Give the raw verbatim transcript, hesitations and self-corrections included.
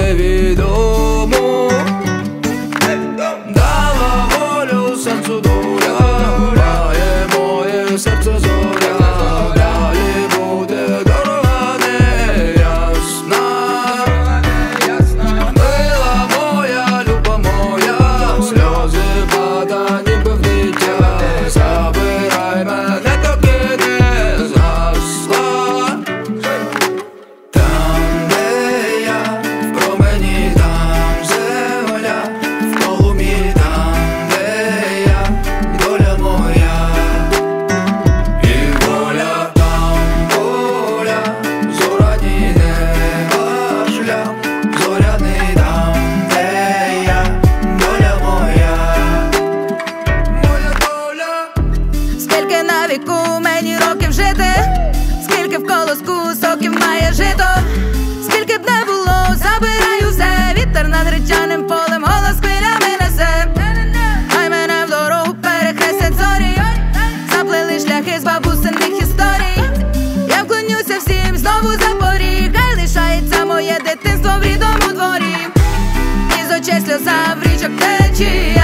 невідому. Дала волю серцю доля, має моє серце зоря. Далі буде дорога неясна. Мила моя, люба моя, сльози пада ніби в дитя. Забирай мене, доки не згасла. Там, де я, в промені, там земля, в полум'ї, там, де я, доля моя. І воля, там воля, зоряний неба шлях, зоряний там, де я, доля моя. Моя доля. Скільки на віку мені років жити, скільки в колоску соків має жито, скільки б не було, забираю все. Вітер над гречаним полем голос хвилями несе. Хай мене в дорогу перехрестять зорі, заплели шляхи з бабусиних історій. Я вклонюся всім знову за поріг, хай лишається моє дитинство в рідному дворі. Із очей сльоза в річок течіє.